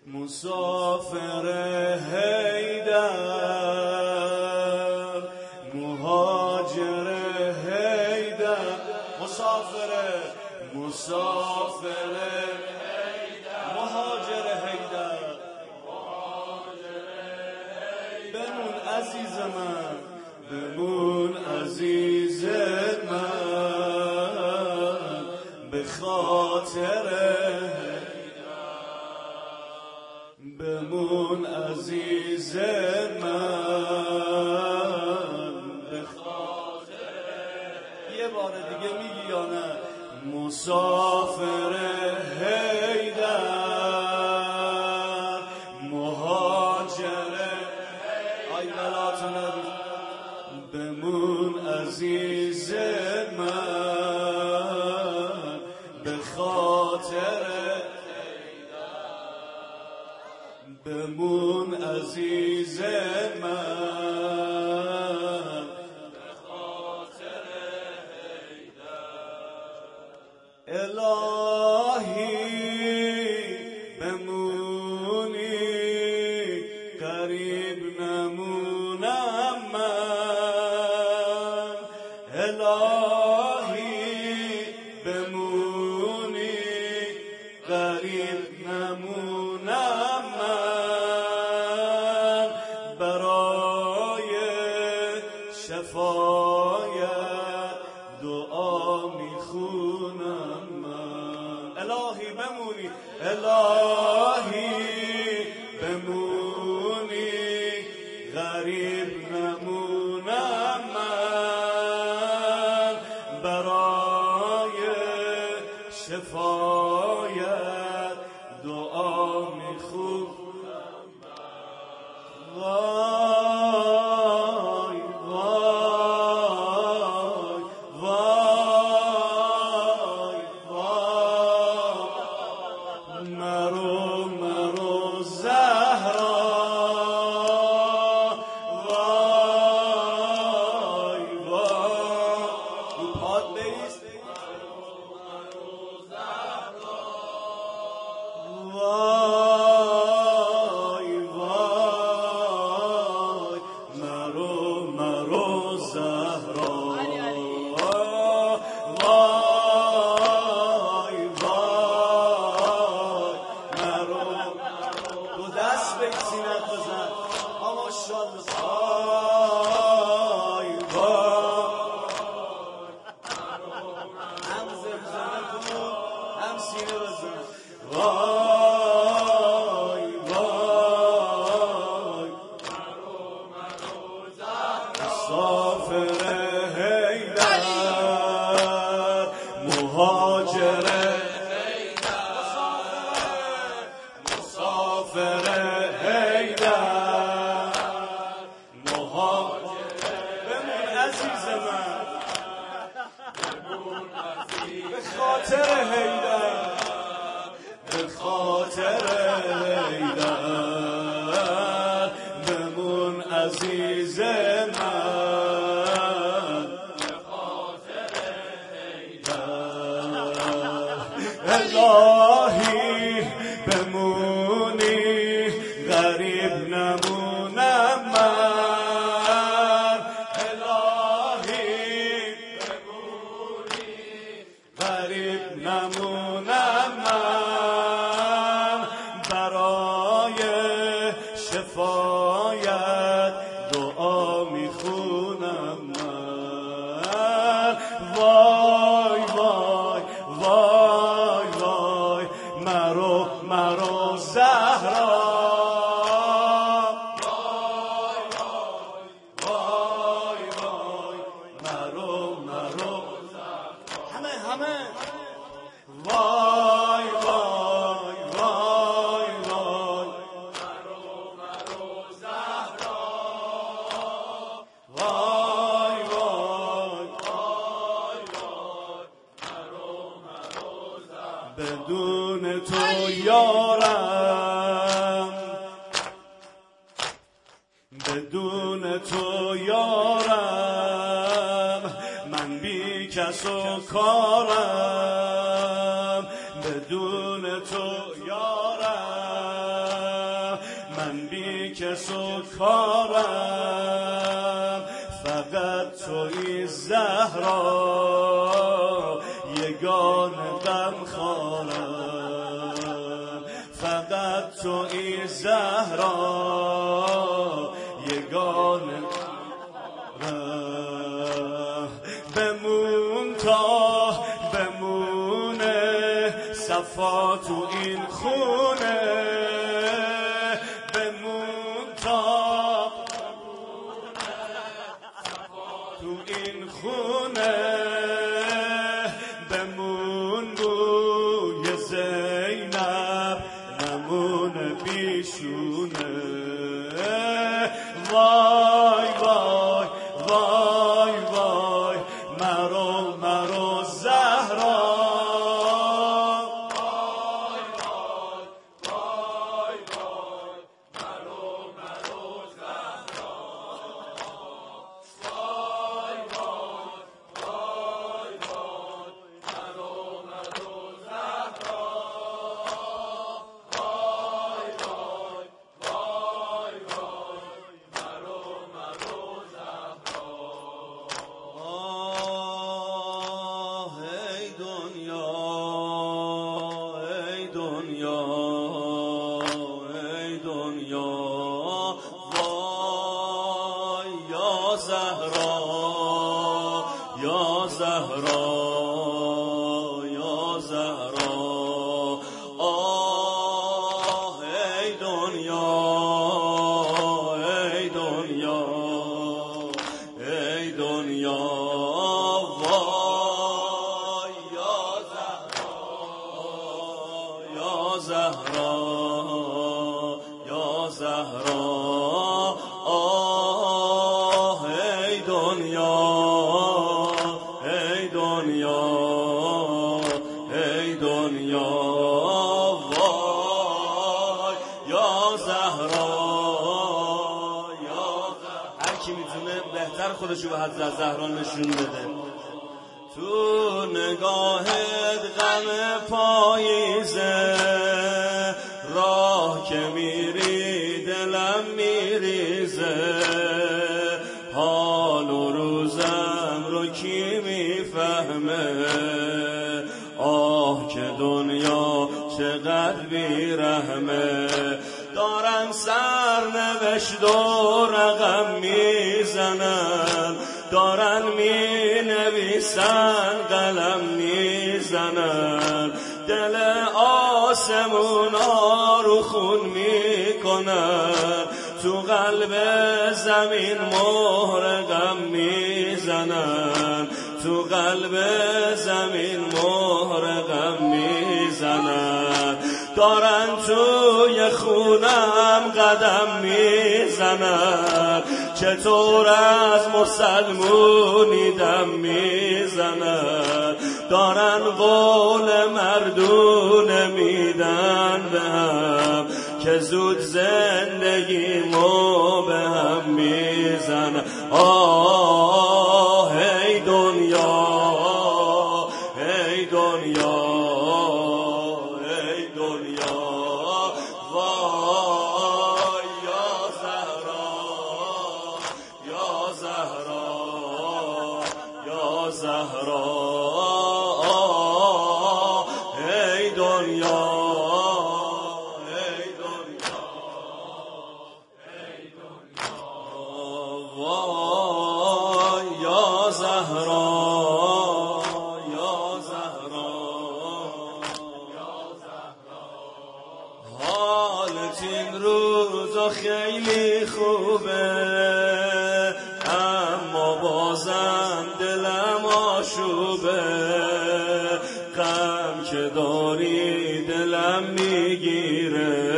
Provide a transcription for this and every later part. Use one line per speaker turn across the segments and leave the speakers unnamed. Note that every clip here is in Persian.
مسافر حیدر، مهاجر حیدر، مسافر حیدر، مهاجر حیدر، بمون عزیز من، بمون عزیز من، به خاطر بمون عزیز من، به خاطر یه بار دیگه میگی یا نه؟ مسافر حیدر، مهاجر آی بلاتون بمون عزیز من، به خاطر بمون عزیز من، به خاطر حیدر. الهی بمونی قریب نمونم من، الهی بمونی قریب نمونم من، برای شفایت دعا میخونم من. الهی بمونی، الهی بمونی غریب نمونم من، برای شفایت دعا میخونم من. وای وای وای وای، مرو زهرا، وای وای، رو پاد بیست، مرو زهرا، وای وای، مرو زهرا، وای وای، دو دست به سینت بزن، ماشاءالله، وای وای، هم زمزمه کن هم سینه بزن، وای وای، مسافر حیدر، مهاجر مسافر حیدر، مهاجر بمون عزیز من، به خاطر حیدر، به خاطر حیدر، بمون عزیز من، به خاطر حیدر. الهی بمونی غریب نمونم من، الهی بمونی غریب نمونم من، برای شفایت دعا میخونم من. وای وای وای وای، مرو زهرا، وای وای وای، مرو زهرا، همه وای وای وای وای، مرو زهرا، وای وای وای وای، مرو زهرا، بدون تو یارم، بدون تو یارم، من بی کس و کارم، بدون تو یارم، کس و کارم فقط توی زهرا یگان غم خارم فقط توی زهرا یگان بمون تا بمونه صفا تو این خونه بمون تا تو این خونه بمون بوی زینب نمونه بیشونه وای وای وای وای مرو زهرا وای وای وای وای مرو زهرا وای وای وای وای مرو زهرا وای وای وای وای مرو زهرا ای دنیا ای دنیا ای دنیا وای یا زهرا یا زهرا یا زهرا ای دنیا ای دنیا ای دنیا وای یا زهرا یا زهرا ای دنیا ای دنیا ای دنیا وای یا زهرا یا هر کی میتونه بهتر خودشو به حضرت زهرا نشون بده تو نگاهت غم پاییزه راه که میری دلم میریزه حال و روزم رو کی میفهمه آه که دنیا چقدر بیرحمه دارن سرنوشت و رقم میزنن دارن می نویسن قلم میزنن دل آسمونا رو خون میکنن تو قلب زمین مهر غم میزنن تو قلب زمین مهر غم میزنن دارن توی خونم قدم میزنن چطور از مسلمونی دم میزنن دارن قول مردونه میدن به هم که زود زندگیمو به هم میزنن ای دنیا ای دنیا ای دنیا وای یا زهرا یا زهرا یا زهرا ای دنیا ای دنیا ای دنیا وای یا زهرا یا زهرا یا زهرا حالت این روزا خیلی خوبه اما بازم دلم آشوبه غم که داری دلم میگیره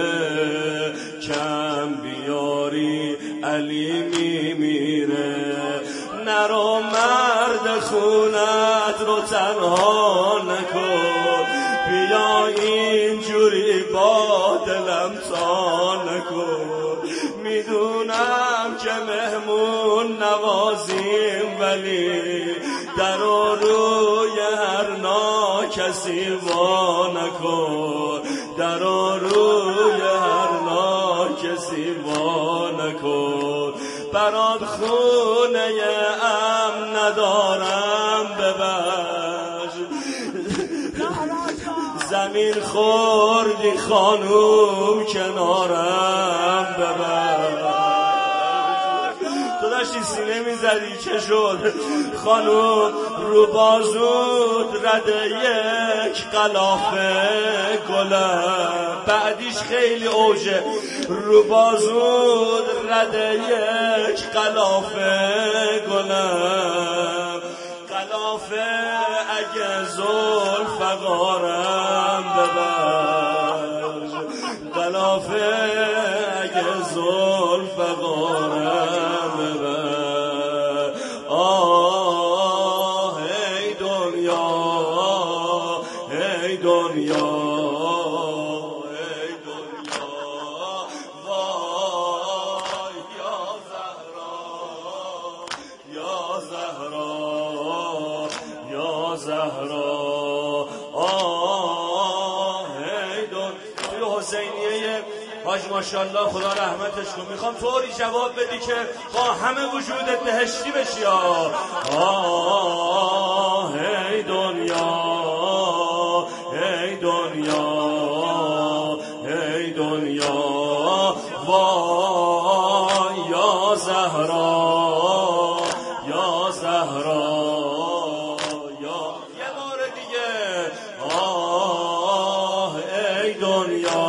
کم بیاری علی میمیره نرو مرد خونت رو تنها نکن بیا اینجوری با دلم تا نکن میدونم که مهمون نوازیم ولی در روی هر ناکسی وا نکن در روی هر ناکسی وا
برات خونه امن ندارم ببخش، زمین خوردی خانوم کنارم ببخش. تو داشتی سینه میزدی چه شد خانوم؟ رو بازود رده یک قلافه گلم، بعدیش خیلی اوجه، رو بازود رده یک قلافه گلم، قلافه اگه زلفقارم ببخش، قلافه اگه زلفقارم ببخش. آه ای دنیا، ای دنیا، ای دنیا، وای یا زهرا، یا زهرا، یا زهرا. آه ای دنیا. حسینیه حاج ماشاءالله خدا رحمتش کن، میخوام طوری جواب بدی که با همه وجودت بهشتی بشی. آه ای دنیا، ای دنیا، ای دنیا، وای یا زهرا، یا زهرا، یا یه بار دیگه. آه ای دنیا،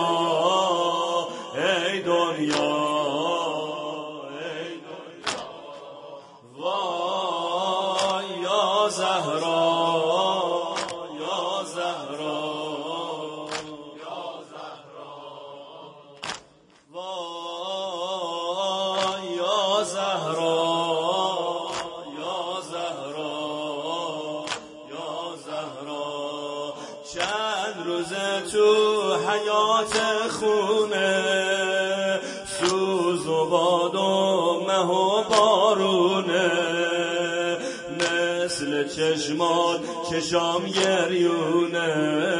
ای دنیا، ای دنیا، وای یا زهرا، یا زهرا، یا زهرا، وای یا زهرا، یا زهرا، یا زهرا. چند روزه تو حیات خونه، سوز و باد و مه و بارونه، مثل چشمات چشام گریونه،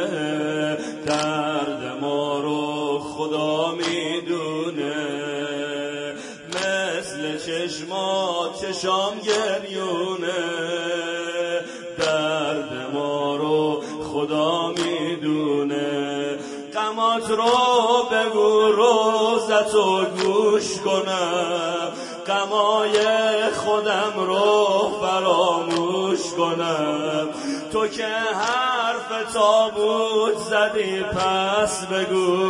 درد ما رو خدا میدونه، مثل چشمات چشام گریونه، درد ما رو خدا میدونه. غمات رو بگو روزتو گوش کنم، غمای خودم رو فراموش کنم. تو که حرف تابوت زدی پس بگو،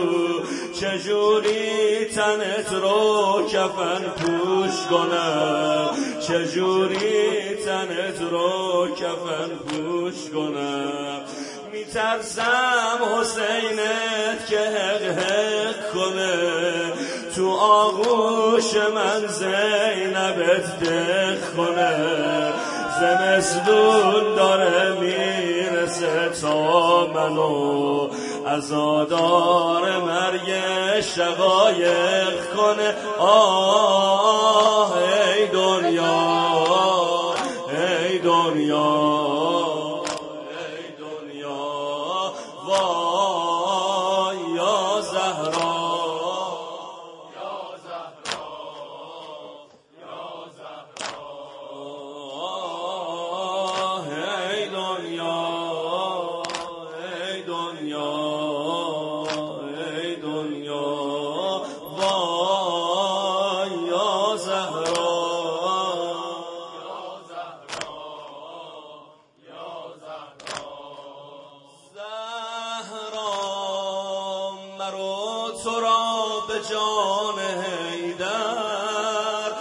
چجوری تنت رو کفن پوش کنم، چجوری تنت رو کفن پوش کنم. میترسم حسینت که حق حق کنه، تو آغوش من زینبت دق کنه. زمستون داره میرسه تا منو عزادار مرگ شقایق کنه. آه ای دنیا، ای دنیا، وای یا زهرا، یا زهرا، یا زهرا. ای دنیا، ای دنیا، ای دنیا، وای یا زهرا، یا زهرا، یا زهرا. تو را به جان حیدر،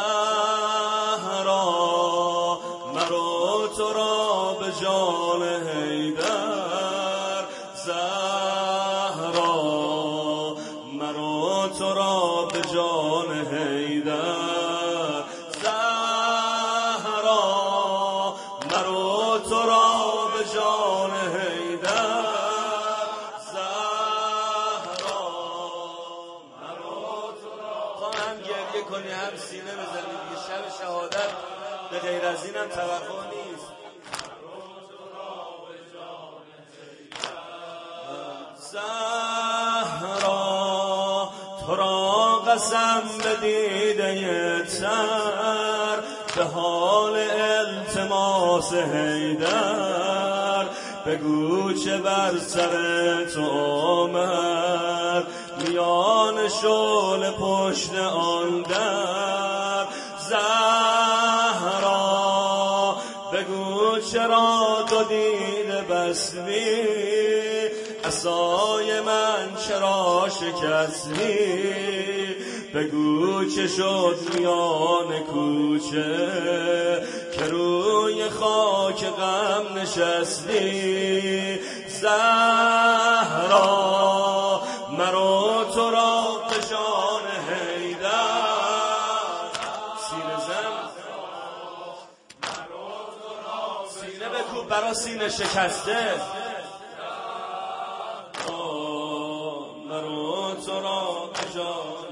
زهرا مرو تو را به جان حیدر، زهرا مرو تو را به جان حیدر، زهرا مرو تو را به جان حیدر. کنی هم سینه بزنی دیگه، شب شهادت به غیر از اینم توقع نیست. زهرا تو را قسم به دیده تر، به حال التماس حیدر، بگو چه بر سر تو آمد میان شعله پشت آن در. زهرا بگو چرا تو دیده بستی، عصای من چرا شکستی، بگو چه شد میان کوچه که روی خاک غم نشستی. زهرا مرا تو را پشان حیدر، سینه زن سینه بکوب برا سینه شکسته. مرا تو را پشان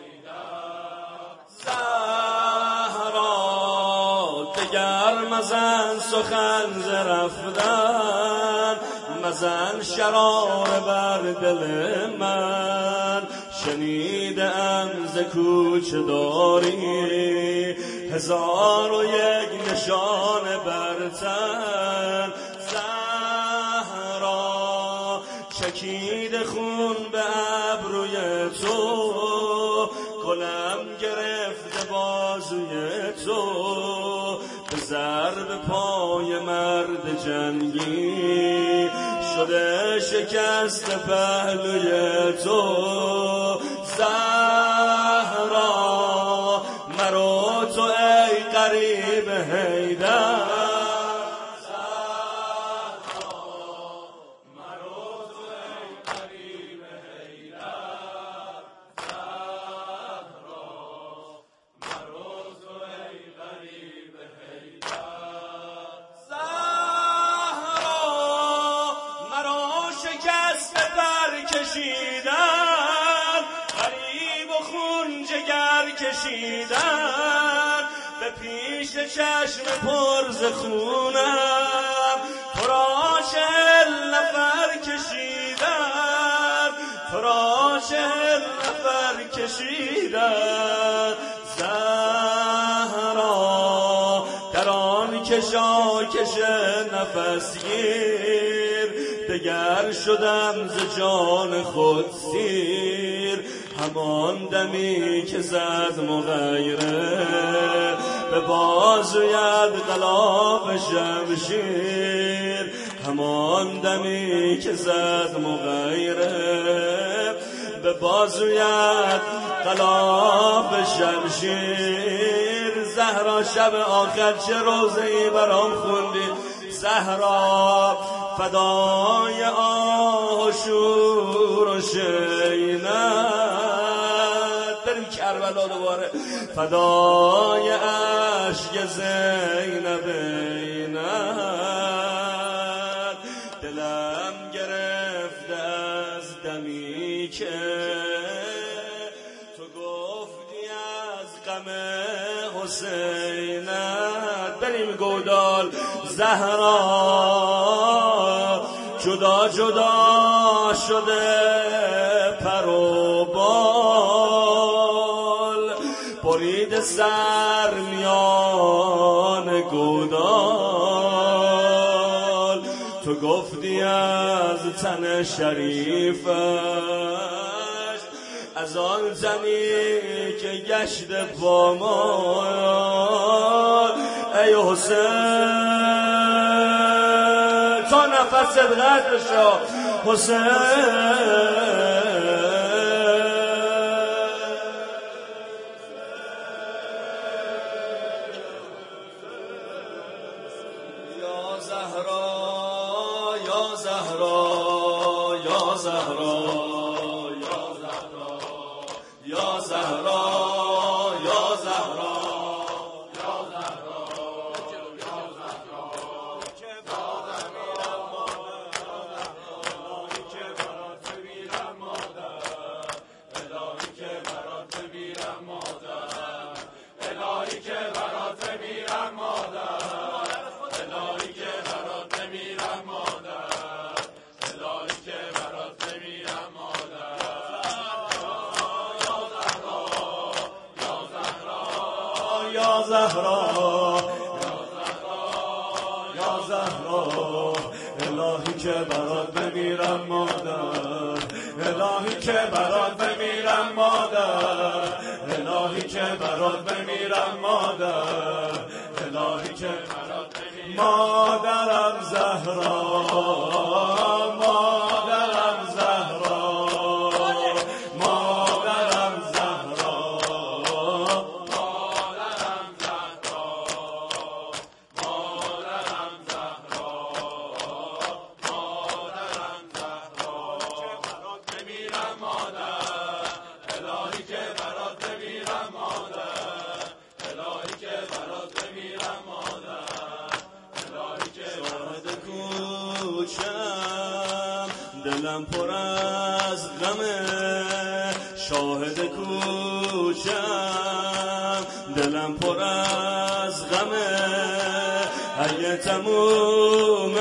زهرا، دگر مزن سخن ز رفتن، مزن شرار بر دل من. شنیدم ز کوچه داری 1001 نشان بر تن. زهرا چکید خون به ابروی تو، گلم گرفته بازوی تو، به ضرب پای مرد جنگی شده شکست پهلوی تو. زهرا مرا تو ای قریب حیدر، غریب و خون جگر کشیدن، به پیش چشم پر ز خونم تو را 40 نفر کشیدن، تو را 40 نفر کشیدن. زهرا در آن کشاکش نفسگیر، دگر شدم ز جان خود سیر. همان دمی که زد مغیره به بازویت غلاف شمشیر، همان دمی که زد مغیره به بازویت غلاف شمشیر. زهرا شب آخر چه روزه‌ای برام خوندی، زهرا فدای آه و شور و شینت. بریم کربلا دوباره. فدای عشق زینب اینت، دلم گرفته از دمی که تو گفتی از غم حسینت. بریم گودال. زهرا جدا جدا شده پر و بال، برید سر میان گودال. تو گفتی از تن شریفش، از آن زنی که گشت پامال. ای حسین تا نفست قطع شو حسین.
یا زهرا یا زهرا یا زهرا یا زهرا یا زهرا
یا زهرا یا زهرا الهی که برات بمیرم مادر الهی که برات بمیرم مادر الهی که برات بمیرم مادر الهی که برات بمیرم مادرم زهرا مادرم زهرا مادرم زهرا مادرم زهرا مادرم زهرا مادرم زهرا که برات بمیرم مادر الهی که برات بمیرم مادر الهی که برات بمیرم مادر الهی که شاهد کوچم دلم پر از غمه شاهد کوچم دلم پر از غمه اگه تموم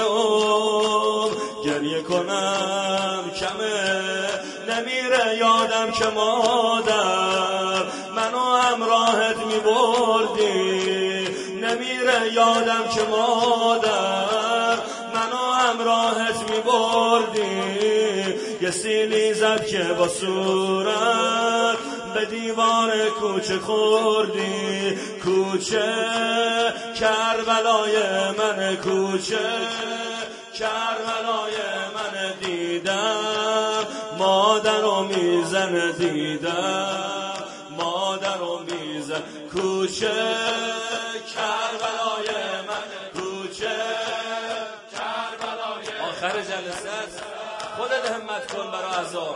گریه کنم کمه نمیره یادم که مادر منو همراهت میبردی نمیره یادم که مادر منو همراهت میبردی یه سیلی زد که با صورت به دیوار کوچه خوردی کوچه کربلای من کوچه کربلای من دیدم مادر و میزن دیدم مادر و میزن کوچه کربلای من کوچه کربلای آخر جلسه است خودت همت کن برای عذاب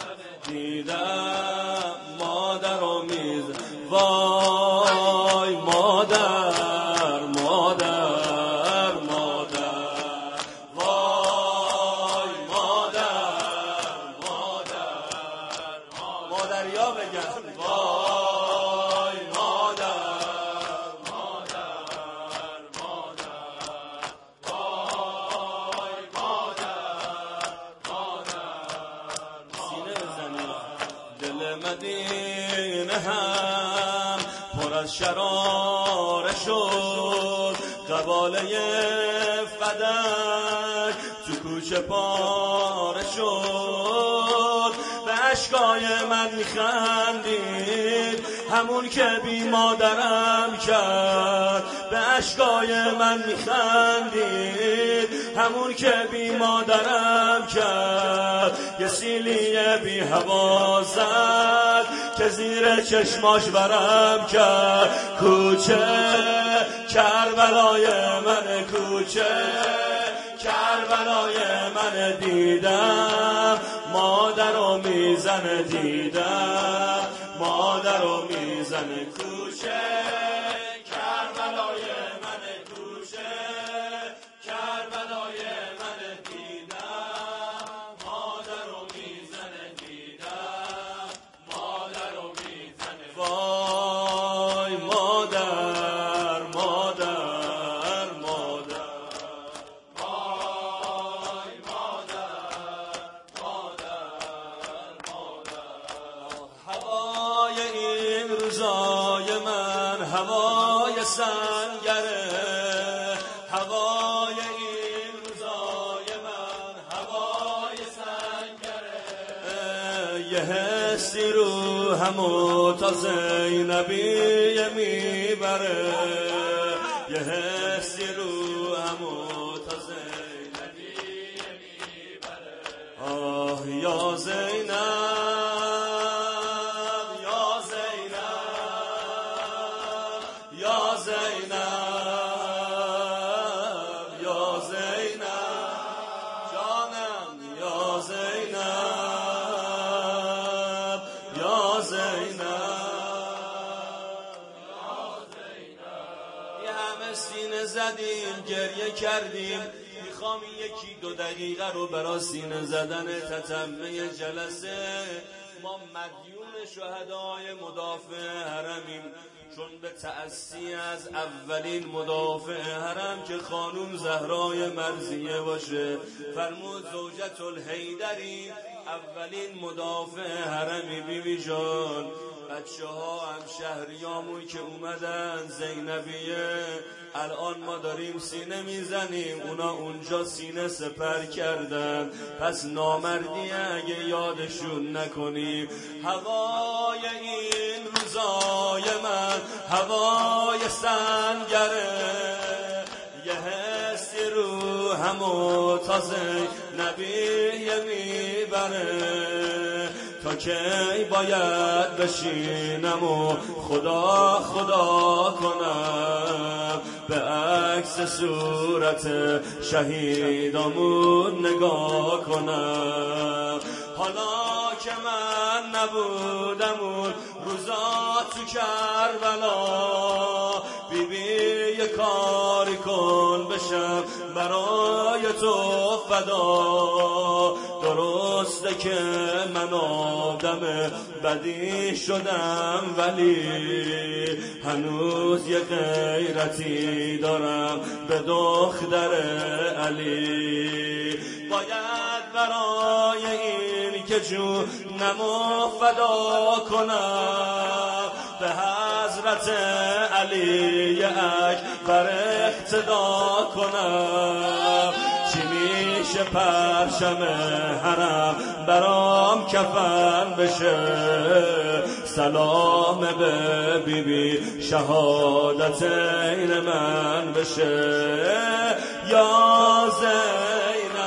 دیدم مادر و میزن وای مادر مادر مادر وای مادر مادر مادریا بگن وای مادر مادر مادر وای مادر مادر سینه بزنی دل مدینه هم پر از شراره شد قباله فدک تو کوچه پاره شد به اشکای من میخندید همون که بی مادرم کرد به اشکای من میخندید همون که بی مادرم کرد یه سیلی بی هوا زد که زیر چشماش برم کرد کوچه کربلای من کوچه کربلای من دیدم مادر و میزن دیدم مادر و میزن کوچه کربلای من کوچه کربلای من دیدم مادر و میزن دیدم مادر و میزن وای مادر مادر مادر وای مادر مادر مادر هوای این روزای من هوای سنگره هوای این روزای من هوای سنگره یه حسی رو همو تا زینبی میبره یه حسی رو همو تا زینبی میبره آه یا زینب یا زینب یا زینب یا زینب جانم یا زینب یا زینب یه همه سینه زدیم گریه کردیم میخوام یکی 2 دقیقه رو برای سینه زدن تتمه جلسه ما مدیون شهدای مدافع حرمیم چون به تأسی از اولین مدافع حرم که خانوم زهرای مرضیه باشه فرمود زوجة الحیدری اولین مدافع حرمی بیبی جان بچه ها هم شهریامون که اومدن زینبیه، الان ما داریم سینه میزنیم، اونا اونجا سینه سپر کردن. پس نامردی اگه یادشون نکنیم. هوای این روزای من هوای سنگره، یه حسی رو همو تازه نبیه میبره. تا کی باید بشینم و خدا خدا کنم، به عکس صورت شهیدامون نگاه کنم. حالا که من نبودم اون روزا تو کربلا، بیبی یه کاری کن بشم برای تو فدا. درسته که من آدم بدی شدم، ولی هنوز یه غیرتی دارم به دختر علی. باید برای این که جونمو فدا کنم، به حضرت علی اکبر اقتدا کنم. چی میشه پرشم حرم برام کفن بشه، سلام به بیبی شهادت این من بشه. یا زینب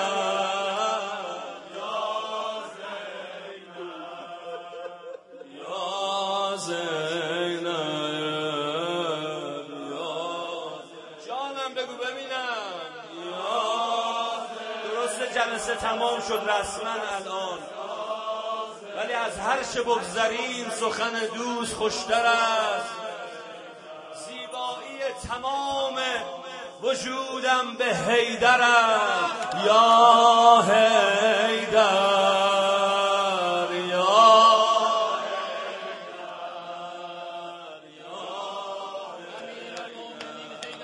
یا زینب جانم بگو ببینم. درسته جلسه تمام شد رسما الان، ولی از هر چه بگذریم سخن دوست خوشتر است. زیبایی تمام وجودم به حیدر است. یا حیدر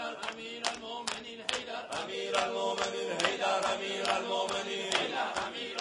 امیر المؤمنین حیدر امیر المؤمنین